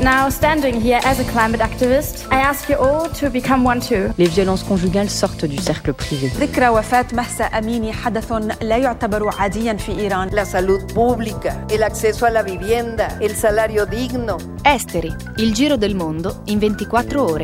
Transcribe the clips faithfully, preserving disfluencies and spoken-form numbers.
Now, standing here as a climate activist, I ask you all to become one too. Les violences conjugales sortent du cercle privé. ذكرى وفاة مهسا أميني حدث لا يعتبر عاديا في إيران. La salud pública, el acceso a la vivienda, el salario digno. Esteri, il giro del mondo in ventiquattro ore.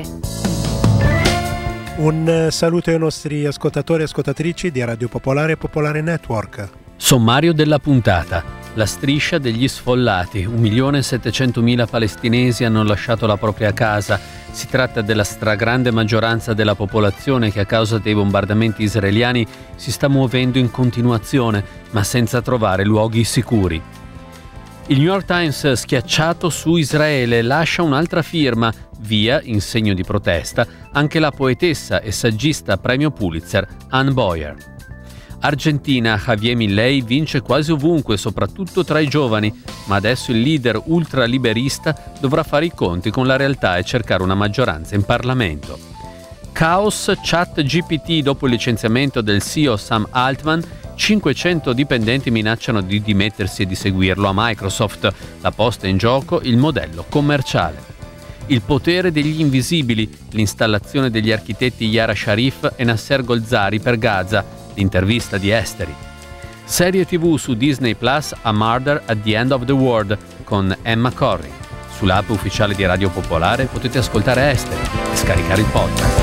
Un saluto ai nostri ascoltatori e ascoltatrici di Radio Popolare e Popolare Network. Sommario della puntata. La striscia degli sfollati. un milione e settecentomila palestinesi hanno lasciato la propria casa. Si tratta della stragrande maggioranza della popolazione che a causa dei bombardamenti israeliani si sta muovendo in continuazione, ma senza trovare luoghi sicuri. Il New York Times, schiacciato su Israele, lascia un'altra firma. Via, in segno di protesta, anche la poetessa e saggista premio Pulitzer Anne Boyer. Argentina, Javier Milei vince quasi ovunque, soprattutto tra i giovani, ma adesso il leader ultraliberista dovrà fare i conti con la realtà e cercare una maggioranza in Parlamento. Caos ChatGPT dopo il licenziamento del C E O Sam Altman, cinquecento dipendenti minacciano di dimettersi e di seguirlo a Microsoft. La posta in gioco il modello commerciale. Il potere degli invisibili, l'installazione degli architetti Yara Sharif e Nasser Golzari per Gaza, l'intervista di Esteri. Serie tivù su Disney Plus, A Murder at the End of the World con Emma Corrin. Sull'app ufficiale di Radio Popolare potete ascoltare Esteri e scaricare il podcast.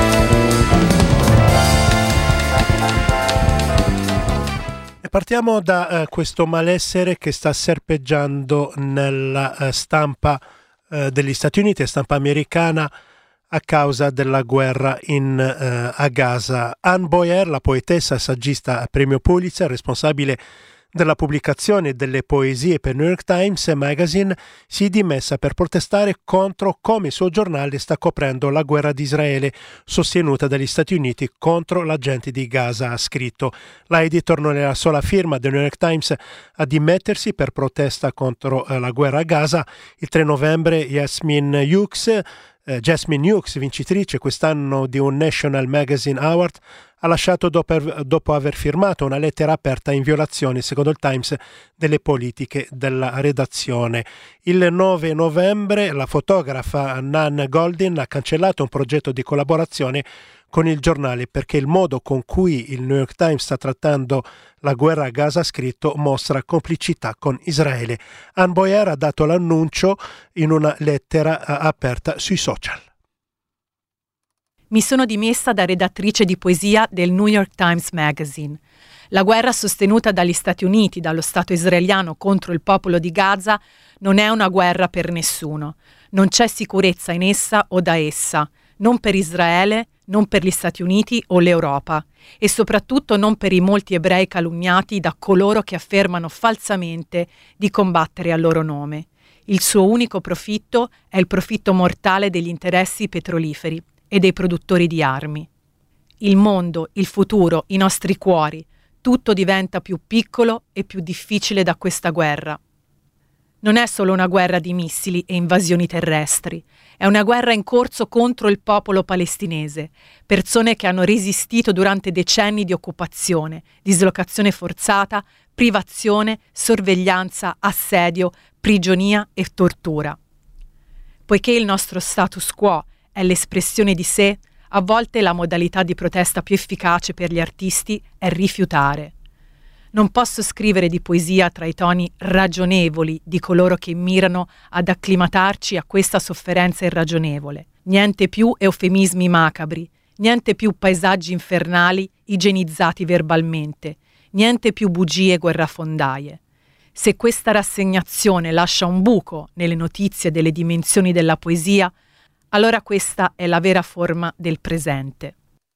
E partiamo da uh, questo malessere che sta serpeggiando nella uh, stampa uh, degli Stati Uniti e stampa americana a causa della guerra in, uh, a Gaza. Anne Boyer, la poetessa e saggista a premio Pulitzer, responsabile della pubblicazione delle poesie per New York Times Magazine, si è dimessa per protestare contro come il suo giornale sta coprendo la guerra di Israele sostenuta dagli Stati Uniti contro la gente di Gaza, ha scritto. La editor non è la sola firma del New York Times a dimettersi per protesta contro uh, la guerra a Gaza. Il tre novembre Yasmin Hughes Eh, Jasmine Hughes, vincitrice quest'anno di un National Magazine Award, ha lasciato dopo, dopo aver firmato una lettera aperta in violazione, secondo il Times, delle politiche della redazione. Il nove novembre la fotografa Nan Goldin ha cancellato un progetto di collaborazione con il giornale perché il modo con cui il New York Times sta trattando la guerra a Gaza, scritto, mostra complicità con Israele. Anne Boyer ha dato l'annuncio in una lettera aperta sui social. Mi sono dimessa da redattrice di poesia del New York Times Magazine. La guerra sostenuta dagli Stati Uniti, dallo Stato israeliano contro il popolo di Gaza, non è una guerra per nessuno. Non c'è sicurezza in essa o da essa, non per Israele, non per gli Stati Uniti o l'Europa, e soprattutto non per i molti ebrei calunniati da coloro che affermano falsamente di combattere a loro nome. Il suo unico profitto è il profitto mortale degli interessi petroliferi e dei produttori di armi. Il mondo, il futuro, i nostri cuori, tutto diventa più piccolo e più difficile da questa guerra. Non è solo una guerra di missili e invasioni terrestri, è una guerra in corso contro il popolo palestinese, persone che hanno resistito durante decenni di occupazione, dislocazione forzata, privazione, sorveglianza, assedio, prigionia e tortura. Poiché il nostro status quo è l'espressione di sé, a volte la modalità di protesta più efficace per gli artisti è rifiutare. Non posso scrivere di poesia tra i toni ragionevoli di coloro che mirano ad acclimatarci a questa sofferenza irragionevole. Niente più eufemismi macabri, niente più paesaggi infernali igienizzati verbalmente, niente più bugie guerrafondaie. Se questa rassegnazione lascia un buco nelle notizie delle dimensioni della poesia, allora questa è la vera forma del presente.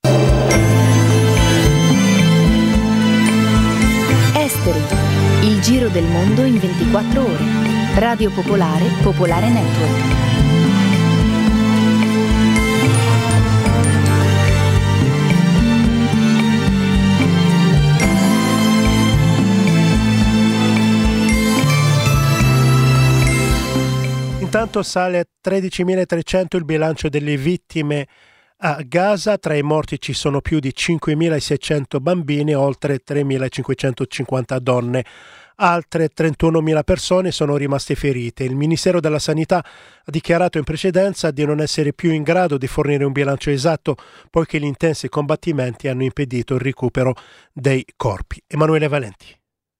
Esteri, il giro del mondo in ventiquattro ore. Radio Popolare, Popolare Network. Intanto sale a tredicimilatrecento il bilancio delle vittime a Gaza. Tra i morti ci sono più di cinquemilaseicento bambini e oltre tremilacinquecentocinquanta donne. altre trentunomila persone sono rimaste ferite. Il Ministero della Sanità ha dichiarato in precedenza di non essere più in grado di fornire un bilancio esatto, poiché gli intensi combattimenti hanno impedito il recupero dei corpi. Emanuele Valenti.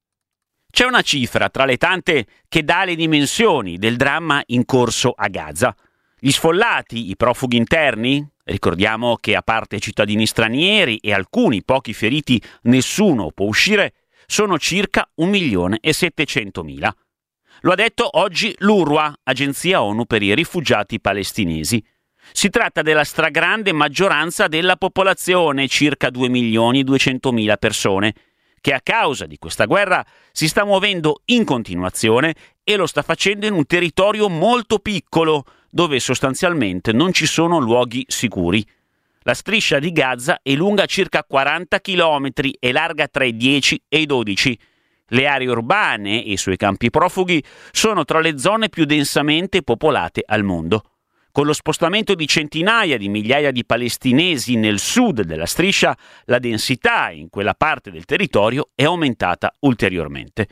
C'è una cifra tra le tante che dà le dimensioni del dramma in corso a Gaza. Gli sfollati, i profughi interni, ricordiamo che a parte cittadini stranieri e alcuni pochi feriti nessuno può uscire, sono circa un milione e settecentomila. Lo ha detto oggi l'UNRWA, Agenzia ONU per i rifugiati palestinesi. Si tratta della stragrande maggioranza della popolazione, circa due milioni e duecentomila persone, che a causa di questa guerra si sta muovendo in continuazione e lo sta facendo in un territorio molto piccolo, dove sostanzialmente non ci sono luoghi sicuri. La striscia di Gaza è lunga circa quaranta chilometri e larga tra i dieci e i dodici. Le aree urbane e i suoi campi profughi sono tra le zone più densamente popolate al mondo. Con lo spostamento di centinaia di migliaia di palestinesi nel sud della striscia, la densità in quella parte del territorio è aumentata ulteriormente.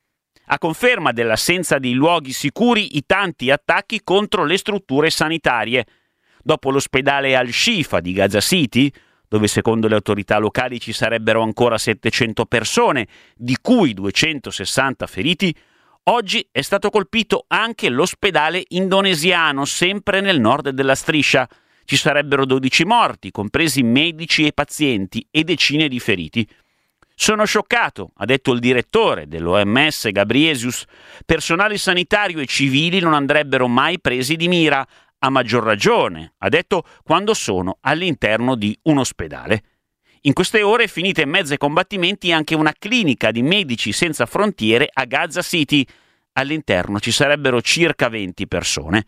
A conferma dell'assenza di luoghi sicuri, i tanti attacchi contro le strutture sanitarie. Dopo l'ospedale Al-Shifa di Gaza City, dove secondo le autorità locali ci sarebbero ancora settecento persone, di cui duecentosessanta feriti, oggi è stato colpito anche l'ospedale indonesiano, sempre nel nord della striscia. Ci sarebbero dodici morti, compresi medici e pazienti, e decine di feriti. Sono scioccato, ha detto il direttore dell'O M S Gabriesius. Personale sanitario e civili non andrebbero mai presi di mira, a maggior ragione, ha detto, quando sono all'interno di un ospedale. In queste ore è finita in mezzo ai combattimenti anche una clinica di Medici Senza Frontiere a Gaza City. All'interno ci sarebbero circa venti persone.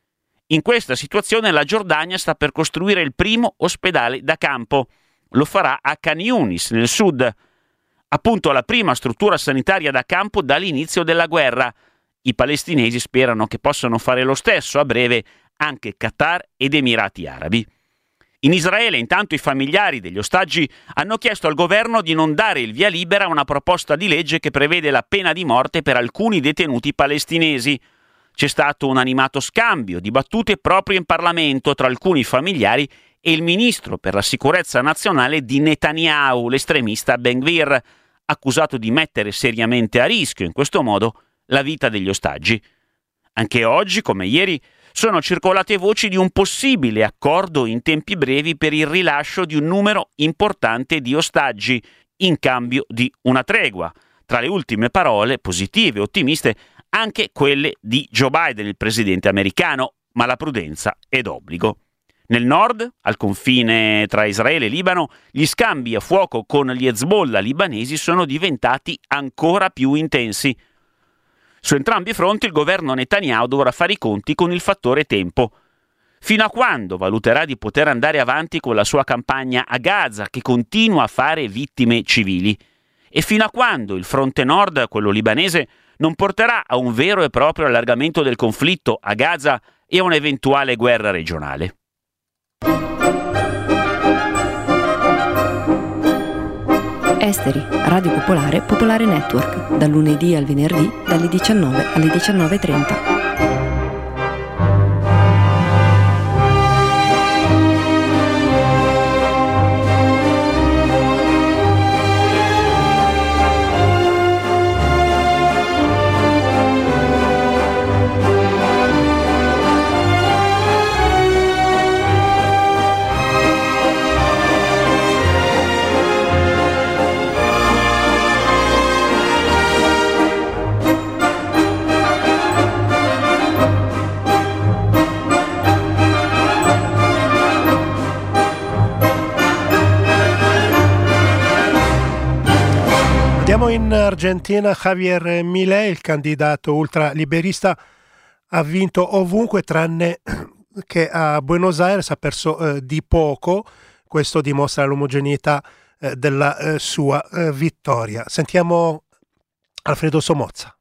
In questa situazione la Giordania sta per costruire il primo ospedale da campo. Lo farà a Khan Yunis, nel sud. Appunto la prima struttura sanitaria da campo dall'inizio della guerra. I palestinesi sperano che possano fare lo stesso a breve anche Qatar ed Emirati Arabi. In Israele, intanto, i familiari degli ostaggi hanno chiesto al governo di non dare il via libera a una proposta di legge che prevede la pena di morte per alcuni detenuti palestinesi. C'è stato un animato scambio di battute proprio in Parlamento tra alcuni familiari e il ministro per la sicurezza nazionale di Netanyahu, l'estremista Ben Gvir, accusato di mettere seriamente a rischio in questo modo la vita degli ostaggi. Anche oggi, come ieri, sono circolate voci di un possibile accordo in tempi brevi per il rilascio di un numero importante di ostaggi in cambio di una tregua. Tra le ultime parole, positive e ottimiste, anche quelle di Joe Biden, il presidente americano, ma la prudenza è d'obbligo. Nel nord, al confine tra Israele e Libano, gli scambi a fuoco con gli Hezbollah libanesi sono diventati ancora più intensi. Su entrambi i fronti il governo Netanyahu dovrà fare i conti con il fattore tempo. Fino a quando valuterà di poter andare avanti con la sua campagna a Gaza, che continua a fare vittime civili? E fino a quando il fronte nord, quello libanese, non porterà a un vero e proprio allargamento del conflitto a Gaza e a un'eventuale guerra regionale? Esteri, Radio Popolare, Popolare Network, dal lunedì al venerdì, dalle diciannove alle diciannove e trenta. Andiamo in Argentina. Javier Milei, il candidato ultraliberista, ha vinto ovunque tranne che a Buenos Aires, ha perso eh, di poco. Questo dimostra l'omogeneità eh, della eh, sua eh, vittoria. Sentiamo Alfredo Somozza.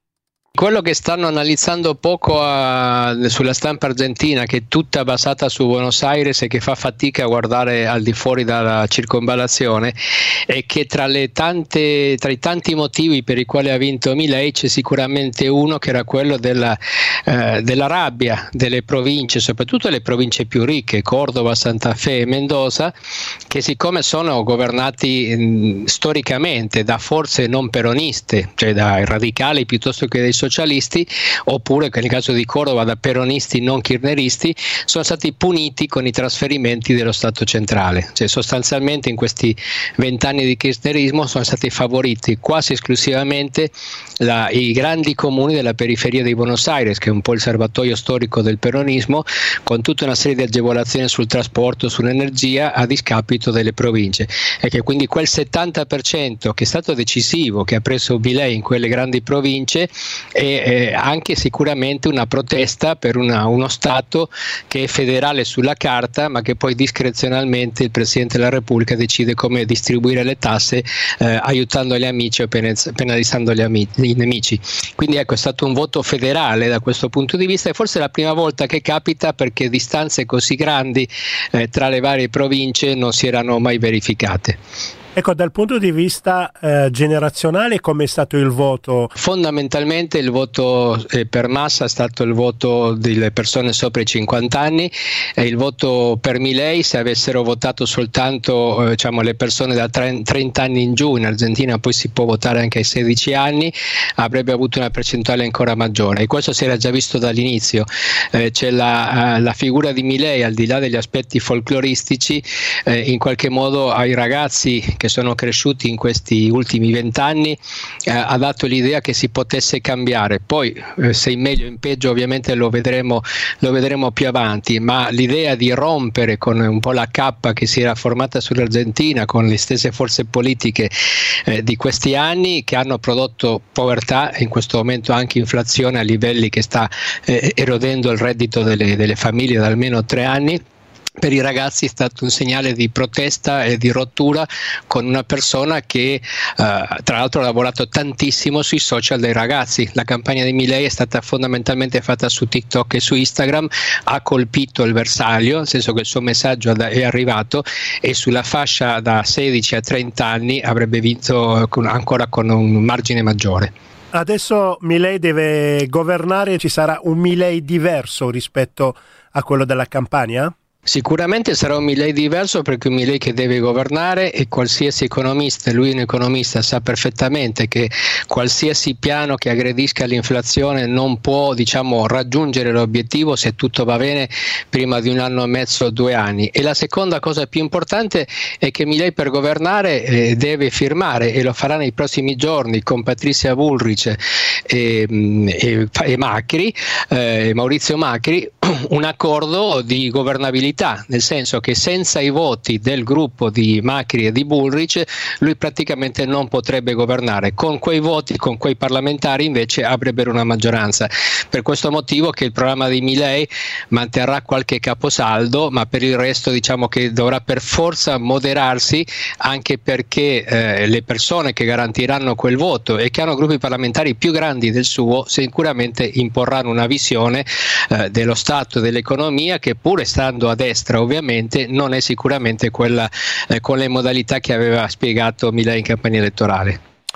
Quello che stanno analizzando poco a, sulla stampa argentina, che è tutta basata su Buenos Aires e che fa fatica a guardare al di fuori dalla circonvallazione, è che tra, le tante, tra i tanti motivi per i quali ha vinto Milei c'è sicuramente uno che era quello della, eh, della rabbia delle province, soprattutto le province più ricche, Cordova, Santa Fe e Mendoza, che siccome sono governati mh, storicamente da forze non peroniste, cioè dai radicali piuttosto che dai socialisti, oppure che nel caso di Cordova da peronisti non kirchneristi, sono stati puniti con i trasferimenti dello Stato centrale. Cioè sostanzialmente in questi vent'anni di kirchnerismo sono stati favoriti quasi esclusivamente la, i grandi comuni della periferia di Buenos Aires, che è un po' il serbatoio storico del peronismo, con tutta una serie di agevolazioni sul trasporto, sull'energia, a discapito delle province, e che quindi quel settanta per cento che è stato decisivo, che ha preso Milei in quelle grandi province, e eh, anche sicuramente una protesta per una, uno Stato che è federale sulla carta, ma che poi discrezionalmente il Presidente della Repubblica decide come distribuire le tasse, eh, aiutando gli amici o penalizzando gli, amici, i nemici. Quindi ecco, è stato un voto federale da questo punto di vista, e forse è la prima volta che capita, perché distanze così grandi eh, tra le varie province non si erano mai verificate. Ecco, dal punto di vista eh, generazionale, come è stato il voto? Fondamentalmente il voto eh, per massa è stato il voto delle persone sopra i cinquanta anni, e il voto per Milei, se avessero votato soltanto eh, diciamo, le persone da trenta anni in giù, in Argentina poi si può votare anche ai sedici anni, avrebbe avuto una percentuale ancora maggiore, e questo si era già visto dall'inizio. Eh, c'è la, la figura di Milei, al di là degli aspetti folcloristici, eh, in qualche modo ai ragazzi che sono cresciuti in questi ultimi vent'anni, eh, ha dato l'idea che si potesse cambiare. Poi eh, se in meglio o in peggio ovviamente lo vedremo, lo vedremo più avanti, ma l'idea di rompere con un po' la cappa che si era formata sull'Argentina, con le stesse forze politiche eh, di questi anni, che hanno prodotto povertà e in questo momento anche inflazione a livelli che sta eh, erodendo il reddito delle, delle famiglie da almeno tre anni, per i ragazzi è stato un segnale di protesta e di rottura con una persona che eh, tra l'altro ha lavorato tantissimo sui social dei ragazzi. La campagna di Milei è stata fondamentalmente fatta su TikTok e su Instagram, ha colpito il bersaglio, nel senso che il suo messaggio è arrivato, e sulla fascia da sedici a trenta anni avrebbe vinto con, ancora con un margine maggiore. Adesso Milei deve governare, ci sarà un Milei diverso rispetto a quello della campagna? Sicuramente sarà un Milei diverso, perché un Milei che deve governare, e qualsiasi economista, e lui è un economista, sa perfettamente che qualsiasi piano che aggredisca l'inflazione non può, diciamo, raggiungere l'obiettivo, se tutto va bene, prima di un anno e mezzo o due anni. E la seconda cosa più importante è che Milei per governare eh, deve firmare, e lo farà nei prossimi giorni con Patrizia Bullrich e, e, e Macri, eh, Maurizio Macri, un accordo di governabilità, nel senso che senza i voti del gruppo di Macri e di Bullrich lui praticamente non potrebbe governare. Con quei voti, con quei parlamentari invece avrebbero una maggioranza. Per questo motivo che il programma di Milei manterrà qualche caposaldo, ma per il resto diciamo che dovrà per forza moderarsi, anche perché eh, le persone che garantiranno quel voto e che hanno gruppi parlamentari più grandi del suo sicuramente imporranno una visione eh, dello Stato, dell'economia, che pur stando a destra ovviamente non è sicuramente quella eh, con le modalità che aveva spiegato Milei in campagna elettorale.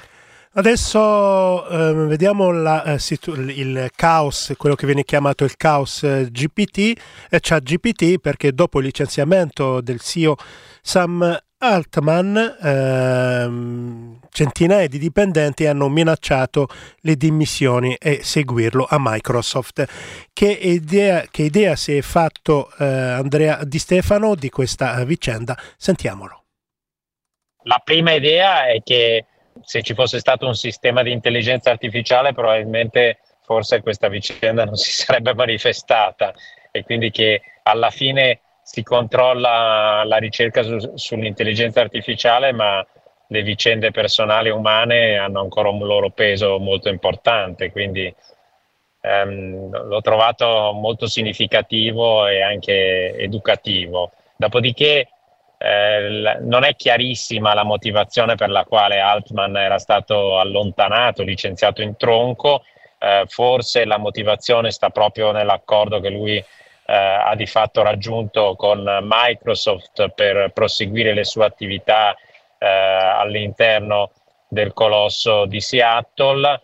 Adesso eh, vediamo la, eh, situ- il caos, quello che viene chiamato il caos eh, G P T, eh, ChatGPT, perché dopo il licenziamento del C E O Sam Altman, ehm, centinaia di dipendenti hanno minacciato le dimissioni e seguirlo a Microsoft. Che idea, che idea si è fatto eh, Andrea Di Stefano di questa vicenda? Sentiamolo. La prima idea è che se ci fosse stato un sistema di intelligenza artificiale, probabilmente forse questa vicenda non si sarebbe manifestata, e quindi che alla fine si controlla la ricerca su, sull'intelligenza artificiale, ma le vicende personali umane hanno ancora un loro peso molto importante, quindi ehm, l'ho trovato molto significativo e anche educativo. Dopodiché eh, non è chiarissima la motivazione per la quale Altman era stato allontanato, licenziato in tronco, eh, forse la motivazione sta proprio nell'accordo che lui eh, ha di fatto raggiunto con Microsoft per proseguire le sue attività eh, all'interno del colosso di Seattle.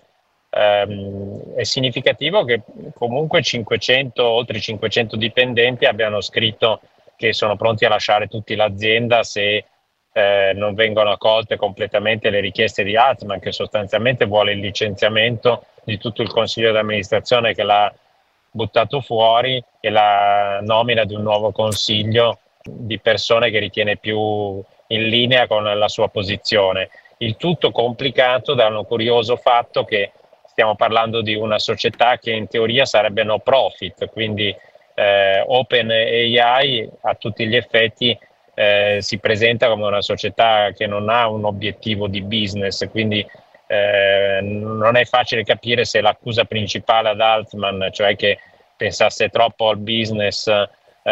Um, è significativo che comunque cinquecento, oltre cinquecento dipendenti abbiano scritto che sono pronti a lasciare tutti l'azienda se eh, non vengono accolte completamente le richieste di Altman, che sostanzialmente vuole il licenziamento di tutto il consiglio di amministrazione che l'ha buttato fuori e la nomina di un nuovo consiglio di persone che ritiene più in linea con la sua posizione. Il tutto complicato da un curioso fatto che stiamo parlando di una società che in teoria sarebbe no profit, quindi eh, OpenAI a tutti gli effetti eh, si presenta come una società che non ha un obiettivo di business, quindi eh, non è facile capire se l'accusa principale ad Altman, cioè che pensasse troppo al business eh,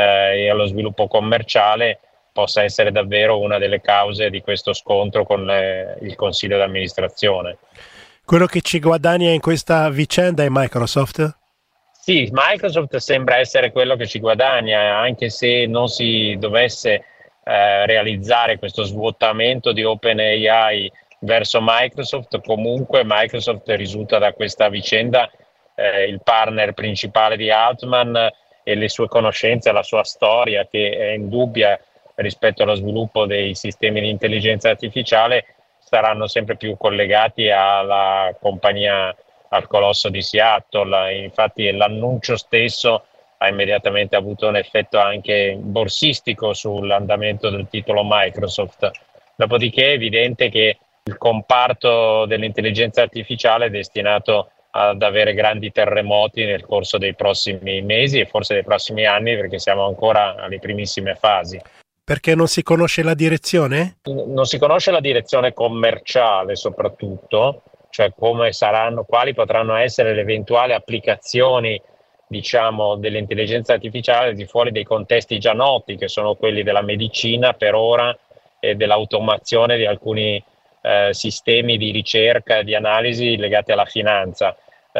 e allo sviluppo commerciale, possa essere davvero una delle cause di questo scontro con eh, il consiglio di amministrazione. Quello che ci guadagna in questa vicenda è Microsoft? Sì, Microsoft sembra essere quello che ci guadagna, anche se non si dovesse eh, realizzare questo svuotamento di OpenAI verso Microsoft. Comunque Microsoft risulta da questa vicenda eh, il partner principale di Altman, e le sue conoscenze, la sua storia, che è indubbia rispetto allo sviluppo dei sistemi di intelligenza artificiale, saranno sempre più collegati alla compagnia, al colosso di Seattle. Infatti l'annuncio stesso ha immediatamente avuto un effetto anche borsistico sull'andamento del titolo Microsoft. Dopodiché è evidente che il comparto dell'intelligenza artificiale è destinato ad avere grandi terremoti nel corso dei prossimi mesi e forse dei prossimi anni, perché siamo ancora alle primissime fasi. Perché non si conosce la direzione? Non si conosce la direzione commerciale soprattutto, cioè come saranno, quali potranno essere le eventuali applicazioni, diciamo, dell'intelligenza artificiale di fuori dei contesti già noti, che sono quelli della medicina per ora e dell'automazione di alcuni eh, sistemi di ricerca e di analisi legati alla finanza.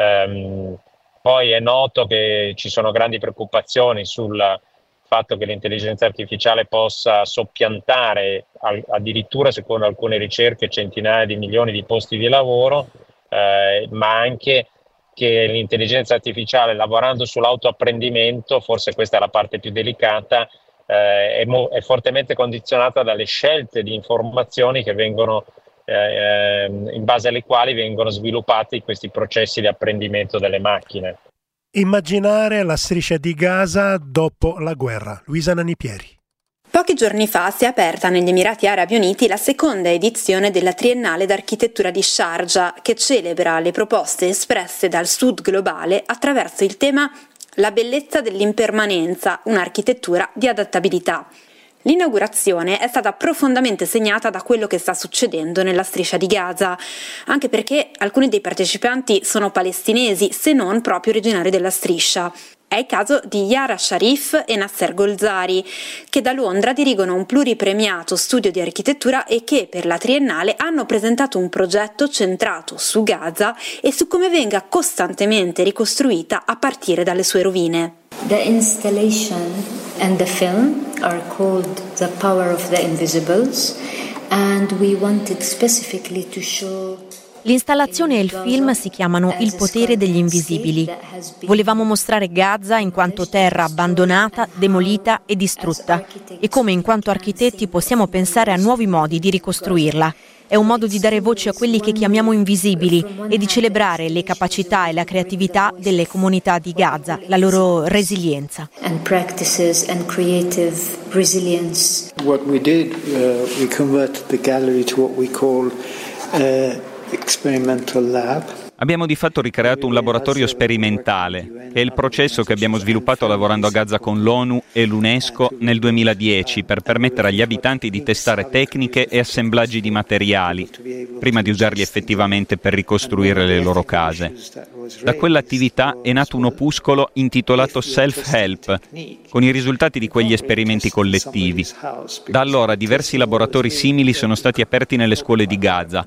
Um, poi è noto che ci sono grandi preoccupazioni sul fatto che l'intelligenza artificiale possa soppiantare addirittura, secondo alcune ricerche, centinaia di milioni di posti di lavoro, eh, ma anche che l'intelligenza artificiale, lavorando sull'autoapprendimento, forse questa è la parte più delicata, eh, è, mo- è fortemente condizionata dalle scelte di informazioni che vengono eh, in base alle quali vengono sviluppati questi processi di apprendimento delle macchine. Immaginare la striscia di Gaza dopo la guerra. Luisa Nanipieri. Pochi giorni fa si è aperta negli Emirati Arabi Uniti la seconda edizione della Triennale d'Architettura di Sharjah, che celebra le proposte espresse dal Sud globale attraverso il tema La bellezza dell'impermanenza, un'architettura di adattabilità. L'inaugurazione è stata profondamente segnata da quello che sta succedendo nella striscia di Gaza, anche perché alcuni dei partecipanti sono palestinesi, se non proprio originari della striscia. È il caso di Yara Sharif e Nasser Golzari, che da Londra dirigono un pluripremiato studio di architettura e che per la Triennale hanno presentato un progetto centrato su Gaza e su come venga costantemente ricostruita a partire dalle sue rovine. The installation and the film are called The Power of the Invisibles, and we wanted specifically to show. L'installazione e il film si chiamano Il potere degli invisibili. Volevamo mostrare Gaza in quanto terra abbandonata, demolita e distrutta, e come in quanto architetti possiamo pensare a nuovi modi di ricostruirla. È un modo di dare voce a quelli che chiamiamo invisibili e di celebrare le capacità e la creatività delle comunità di Gaza, la loro resilienza. And practices and creative resilience. What we did, uh, we converted the gallery to what we call uh, experimental lab. Abbiamo di fatto ricreato un laboratorio sperimentale, che è il processo che abbiamo sviluppato lavorando a Gaza con l'ONU e l'UNESCO nel duemiladieci per permettere agli abitanti di testare tecniche e assemblaggi di materiali, prima di usarli effettivamente per ricostruire le loro case. Da quell'attività è nato un opuscolo intitolato Self-Help, con i risultati di quegli esperimenti collettivi. Da allora diversi laboratori simili sono stati aperti nelle scuole di Gaza,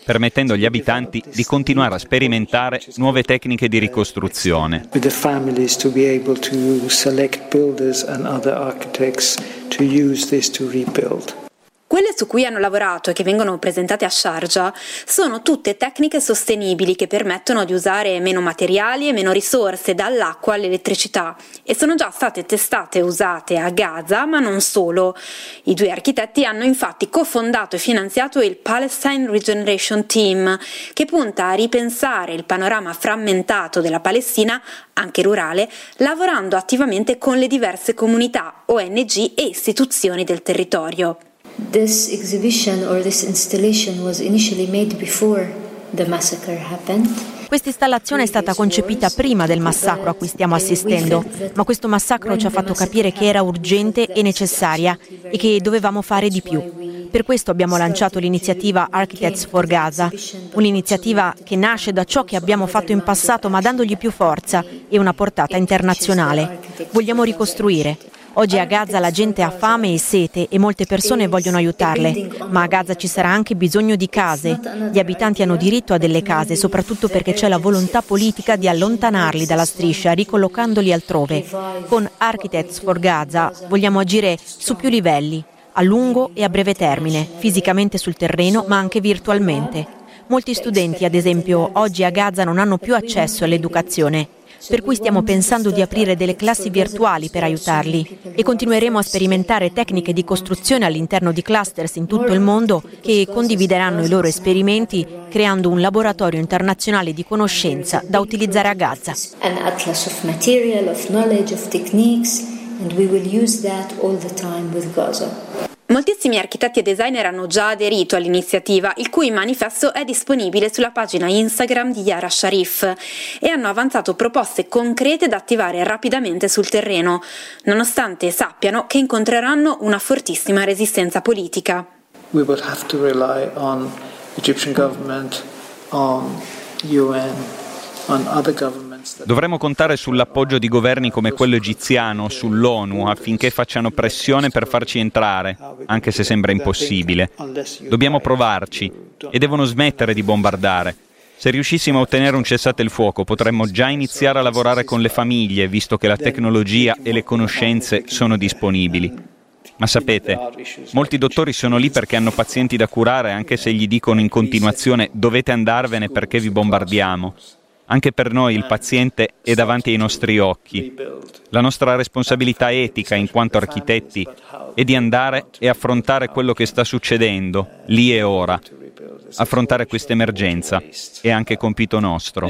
permettendo agli abitanti di continuare a sperimentare nuove tecniche di ricostruzione. With the families to be able to select builders and other architects to use this to rebuild. Quelle su cui hanno lavorato e che vengono presentate a Sharjah sono tutte tecniche sostenibili che permettono di usare meno materiali e meno risorse, dall'acqua all'elettricità, e sono già state testate e usate a Gaza, ma non solo. I due architetti hanno infatti cofondato e finanziato il Palestine Regeneration Team, che punta a ripensare il panorama frammentato della Palestina, anche rurale, lavorando attivamente con le diverse comunità, O N G e istituzioni del territorio. This exhibition or this installation was initially made before the massacre happened. Questa installazione è stata concepita prima del massacro a cui stiamo assistendo, ma questo massacro ci ha fatto capire che era urgente e necessaria e che dovevamo fare di più. Per questo abbiamo lanciato l'iniziativa Architects for Gaza, un'iniziativa che nasce da ciò che abbiamo fatto in passato, ma dandogli più forza e una portata internazionale. Vogliamo ricostruire. Oggi a Gaza la gente ha fame e sete e molte persone vogliono aiutarle, ma a Gaza ci sarà anche bisogno di case. Gli abitanti hanno diritto a delle case, soprattutto perché c'è la volontà politica di allontanarli dalla striscia, ricollocandoli altrove. Con Architects for Gaza vogliamo agire su più livelli, a lungo e a breve termine, fisicamente sul terreno, ma anche virtualmente. Molti studenti, ad esempio, oggi a Gaza non hanno più accesso all'educazione. Per cui stiamo pensando di aprire delle classi virtuali per aiutarli e continueremo a sperimentare tecniche di costruzione all'interno di clusters in tutto il mondo che condivideranno i loro esperimenti, creando un laboratorio internazionale di conoscenza da utilizzare a Gaza. An atlas of material, of knowledge, of techniques, and we will use that all the time with Gaza. Moltissimi architetti e designer hanno già aderito all'iniziativa, il cui manifesto è disponibile sulla pagina Instagram di Yara Sharif, e hanno avanzato proposte concrete da attivare rapidamente sul terreno, nonostante sappiano che incontreranno una fortissima resistenza politica. We will have to rely on Egyptian government, on U N, on other governments. Dovremo contare sull'appoggio di governi come quello egiziano, sull'ONU, affinché facciano pressione per farci entrare, anche se sembra impossibile. Dobbiamo provarci e devono smettere di bombardare. Se riuscissimo a ottenere un cessate il fuoco, potremmo già iniziare a lavorare con le famiglie, visto che la tecnologia e le conoscenze sono disponibili. Ma sapete, molti dottori sono lì perché hanno pazienti da curare, anche se gli dicono in continuazione «dovete andarvene perché vi bombardiamo». Anche per noi il paziente è davanti ai nostri occhi. La nostra responsabilità etica in quanto architetti è di andare e affrontare quello che sta succedendo, lì e ora. Affrontare questa emergenza è anche compito nostro.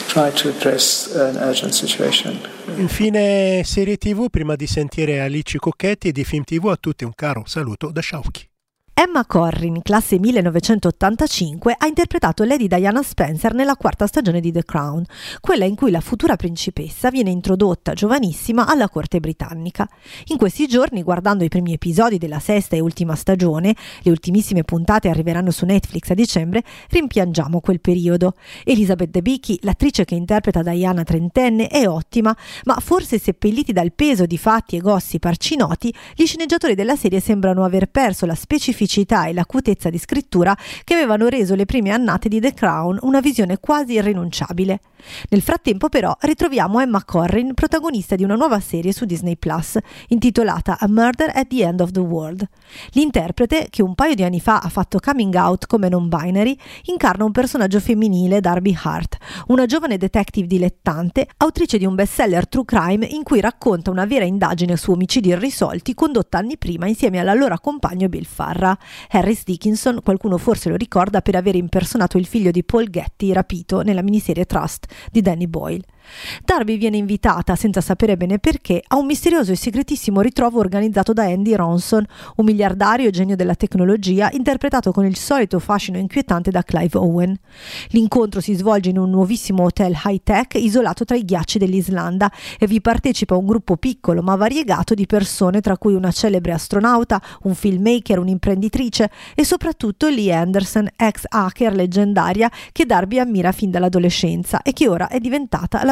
Infine, serie tivù, prima di sentire Alice Cocchetti, e di film tivù a tutti un caro saluto da Sciauchi. Emma Corrin, classe millenovecentottantacinque, ha interpretato Lady Diana Spencer nella quarta stagione di The Crown, quella in cui la futura principessa viene introdotta giovanissima alla corte britannica. In questi giorni, guardando i primi episodi della sesta e ultima stagione, le ultimissime puntate arriveranno su Netflix a dicembre, rimpiangiamo quel periodo. Elizabeth Debicki, l'attrice che interpreta Diana trentenne, è ottima, ma forse seppelliti dal peso di fatti e gossip arcinoti, gli sceneggiatori della serie sembrano aver perso la specificità e l'acutezza di scrittura che avevano reso le prime annate di The Crown una visione quasi irrinunciabile. Nel frattempo però ritroviamo Emma Corrin, protagonista di una nuova serie su Disney Plus, intitolata A Murder at the End of the World. L'interprete, che un paio di anni fa ha fatto coming out come non-binary, incarna un personaggio femminile, Darby Hart, una giovane detective dilettante, autrice di un bestseller true crime in cui racconta una vera indagine su omicidi irrisolti condotta anni prima insieme all'allora compagno Bill Farrah. Harris Dickinson, qualcuno forse lo ricorda per aver impersonato il figlio di Paul Getty rapito nella miniserie Trust di Danny Boyle. Darby viene invitata, senza sapere bene perché, a un misterioso e segretissimo ritrovo organizzato da Andy Ronson, un miliardario genio della tecnologia interpretato con il solito fascino inquietante da Clive Owen. L'incontro si svolge in un nuovissimo hotel high-tech isolato tra i ghiacci dell'Islanda e vi partecipa un gruppo piccolo ma variegato di persone, tra cui una celebre astronauta, un filmmaker, un'imprenditrice e soprattutto Lee Anderson, ex hacker leggendaria che Darby ammira fin dall'adolescenza e che ora è diventata la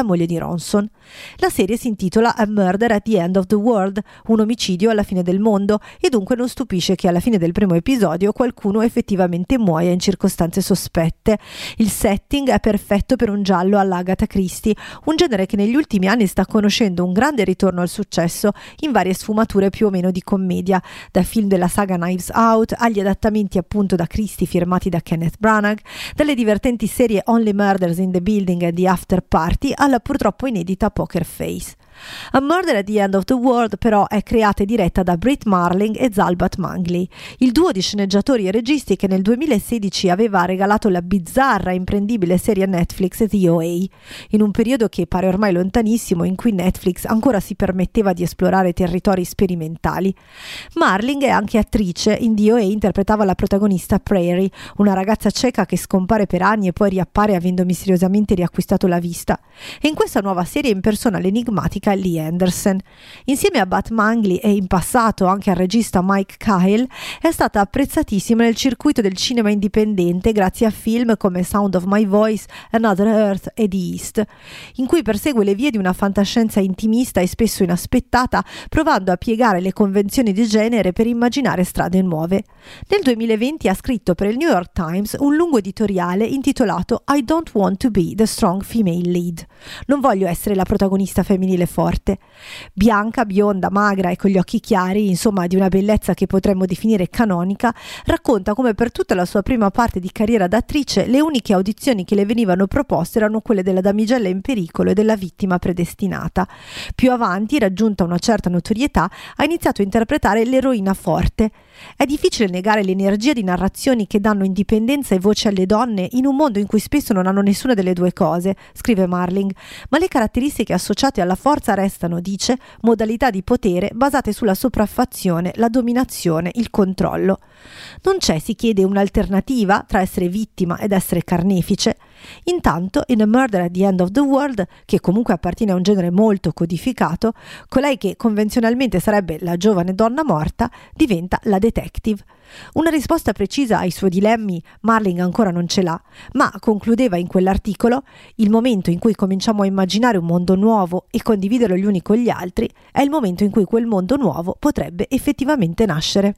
moglie di Ronson. La serie si intitola A Murder at the End of the World, un omicidio alla fine del mondo, e dunque non stupisce che alla fine del primo episodio qualcuno effettivamente muoia in circostanze sospette. Il setting è perfetto per un giallo all'Agatha Christie, un genere che negli ultimi anni sta conoscendo un grande ritorno al successo in varie sfumature più o meno di commedia, da film della saga Knives Out agli adattamenti appunto da Christie firmati da Kenneth Branagh, dalle divertenti serie Only Murders in the Building e The After Party alla purtroppo inedita Poker Face. A Murder at the End of the World però è creata e diretta da Brit Marling e Zalbat Mangley, il duo di sceneggiatori e registi che nel duemilasedici aveva regalato la bizzarra e imprendibile serie Netflix The O A, in un periodo che pare ormai lontanissimo in cui Netflix ancora si permetteva di esplorare territori sperimentali. Marling è anche attrice, in The O A interpretava la protagonista Prairie, una ragazza cieca che scompare per anni e poi riappare avendo misteriosamente riacquistato la vista, e in questa nuova serie impersona l'enigmatica Lee Anderson. Insieme a Bat Mangley e in passato anche al regista Mike Cahill, è stata apprezzatissima nel circuito del cinema indipendente grazie a film come Sound of My Voice, Another Earth e The East, in cui persegue le vie di una fantascienza intimista e spesso inaspettata, provando a piegare le convenzioni di genere per immaginare strade nuove. Nel duemilaventi ha scritto per il New York Times un lungo editoriale intitolato I don't want to be the strong female lead. Non voglio essere la protagonista femminile forte. Bianca, bionda, magra e con gli occhi chiari, insomma di una bellezza che potremmo definire canonica, racconta come per tutta la sua prima parte di carriera d'attrice le uniche audizioni che le venivano proposte erano quelle della damigella in pericolo e della vittima predestinata. Più avanti, raggiunta una certa notorietà, ha iniziato a interpretare l'eroina forte. È difficile negare l'energia di narrazioni che danno indipendenza e voce alle donne in un mondo in cui spesso non hanno nessuna delle due cose, scrive Marling, ma le caratteristiche associate alla forza restano, dice, modalità di potere basate sulla sopraffazione, la dominazione, il controllo. Non c'è, si chiede, un'alternativa tra essere vittima ed essere carnefice? Intanto, in A Murder at the End of the World, che comunque appartiene a un genere molto codificato, colei che convenzionalmente sarebbe la giovane donna morta diventa la detective. Una risposta precisa ai suoi dilemmi Marling ancora non ce l'ha, ma concludeva in quell'articolo: il momento in cui cominciamo a immaginare un mondo nuovo e condividerlo gli uni con gli altri è il momento in cui quel mondo nuovo potrebbe effettivamente nascere.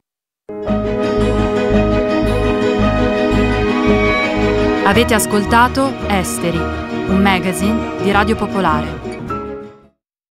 Avete ascoltato Esteri, un magazine di Radio Popolare.